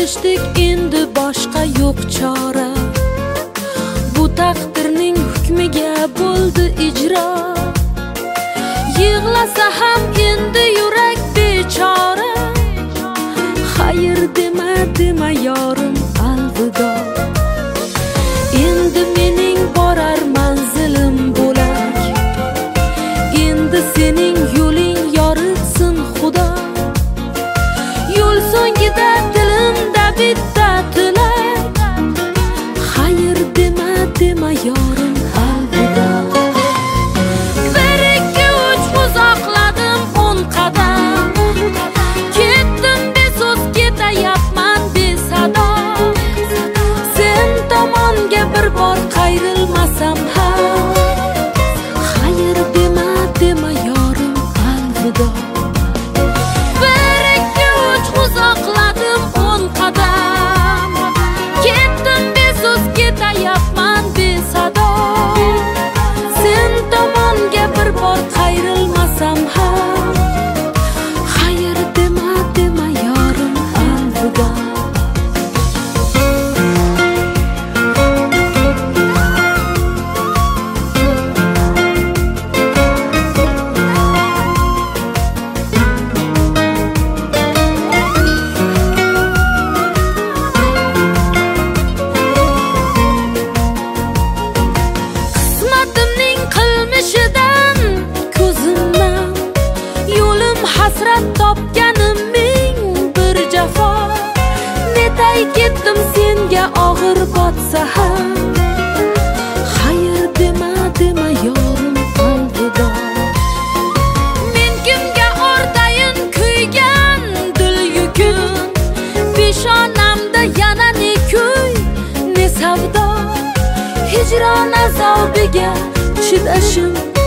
ko'rishdik, endi boshqa yo'q chora. Bu taqdirning hukmiga bo'ldi ijro. Yig'lasa ham endi yurak bechora. Xayr dema dema yorim, alvido. Endi mening borar manzilim bo'lak. Endi sening yo'ling yoritsin Xudo. Yo'l so'ngida dilimda bitta tilak. Xayr dema dema yorim, alvido. Bir ikki uch uzoqladim 10 qadam. Ketdim beso'z, ketayapman besado. Sen tomonga bir bor qayrilmasam ham. Xayr dema dema yorim, alvido. Bir ikki uch uzoqladim 10 qadam. Ketdim beso'z, ketayapman besado. Sen tomonga bir bor qayrilmasam ham. Xayr dema dema yorim, alvido. Qismatimning qilmishidan ko'zimdan yo'lim hasrat topganim ming bir jafo. Netay ketdim senga og'ir botsa ham. Xayr dema dema yorim, alvido. Men kimga o'rtayin kuygan dil yukin. Peshonamda yana ne kuy, ne savdo. Hijron azobiga chidashim